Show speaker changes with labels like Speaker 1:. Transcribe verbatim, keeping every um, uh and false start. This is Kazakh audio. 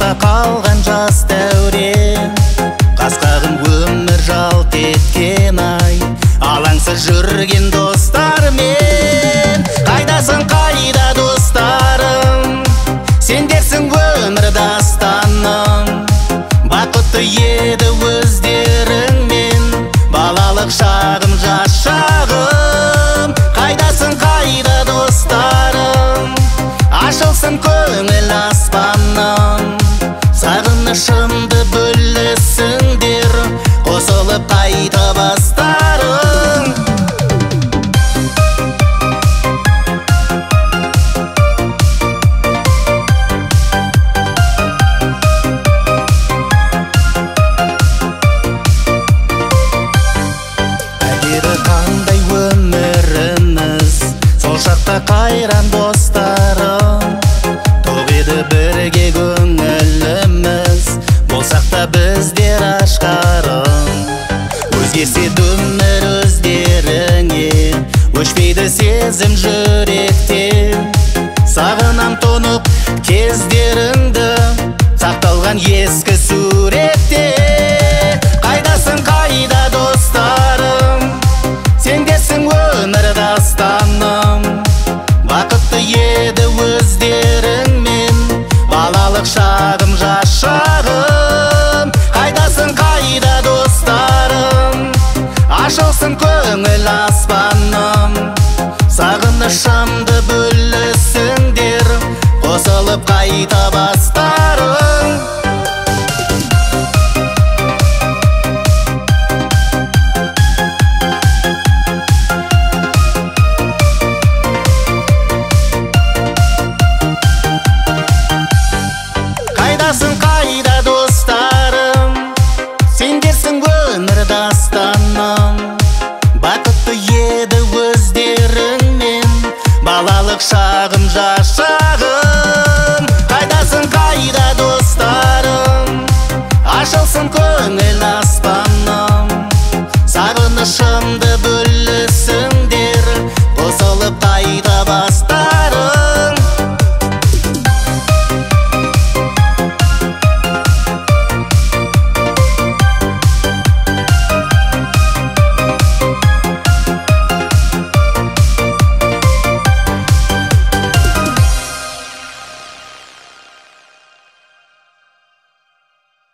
Speaker 1: Болашақта қалған жас дәурен, қасқағым өмір жалт еткен ай, алаңсыз жүрген достармен. Қайдасың, қайда достарым, сендерсің өмір дастаным. Бақытты еді өздеріңмен балалық шағым, жас шағым. Қайдасың, қайда достарым, ашылсын көңіл аспаным. Сағынышымды бөлісіңдер, қосылып қайта бастарың. Әдері қандай өміріміз, сол шақта қайран достарым. Тоқ еді бірге көңіліміз, болсақ та біздер ашқарым. Өзгерсе өмір өздеріңе, өшпейді сезім жүректе. Сағынам тұнық кездеріңді, сақталған ескі суретте. Қайдасың, қайда достарым, сендерсің өмір дастаным. Бақытты еді өздеріңмен балалық шағым, жас шағым. Қайдасың, қайда достарым, ашылсын көңіл аспаным. Сағынышымды бөлісіңдер, қосылып қайта бастарың. Қайдасың, қайда достарым, сендерсің өмір дастаным. Бақытты еді өздеріңмен балалық шағым, жас шағым. Қайдасың, қайда достарым, ашылсын көңіл аспаным. Сағынышымды бөлісіңдер, қосылып қайта